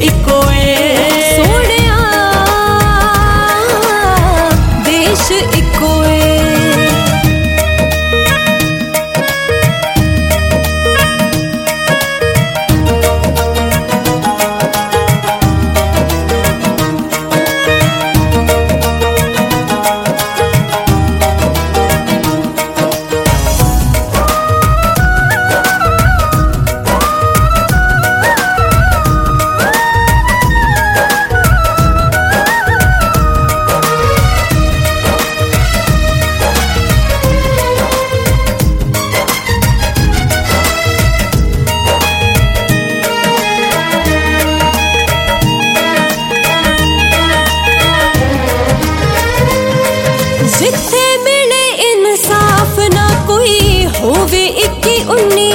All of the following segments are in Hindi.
इको सोनिया देश इको जिथे मिले इंसाफ ना कोई होवे इक्की उन्नी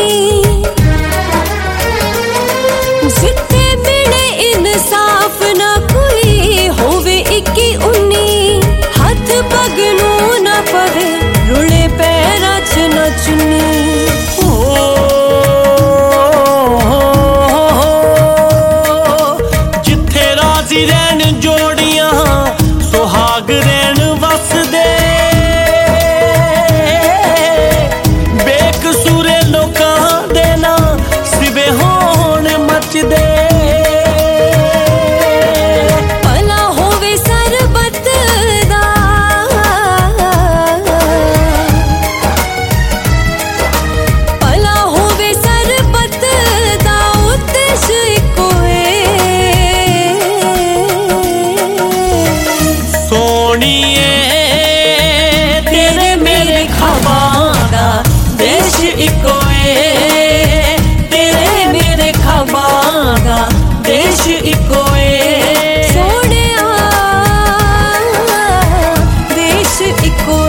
जिथे मिले इंसाफ ना कोई होवे इक्की उन्नी हाथ पगनू ना पवे रुले पैरा च ना चुन्नी जिथे राजी रहन जोड़ियां सुहाग रहन वसदे बेकसूरे लोकां दे ना सिवे होण मचदे भला होवे सरबत दा भला होवे सरबत दा उद्देश इको सोनिए तेरे मेरे ख्वाबां दा देश इको तेरे मेरे ख्वाबां दा देश इको सोनिया देश इको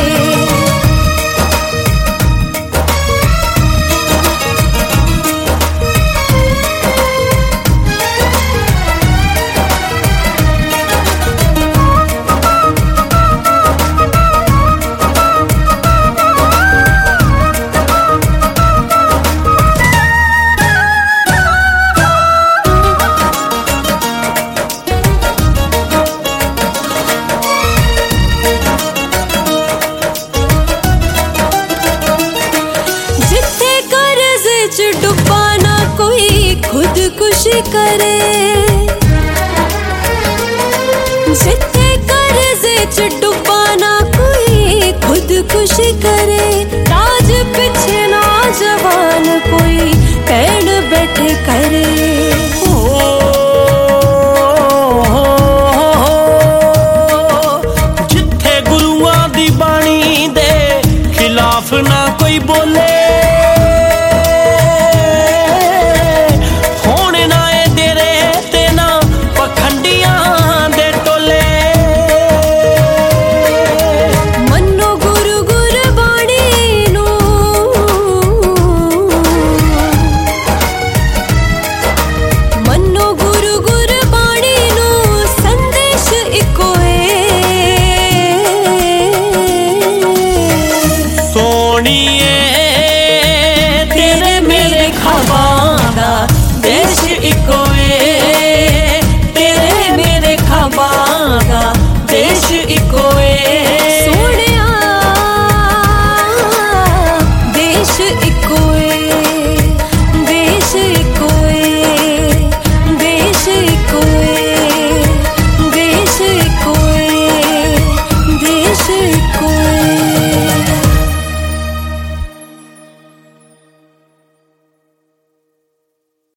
डुबा ना कोई खुदकुशी करे जिथे कर्ज़े च डुबा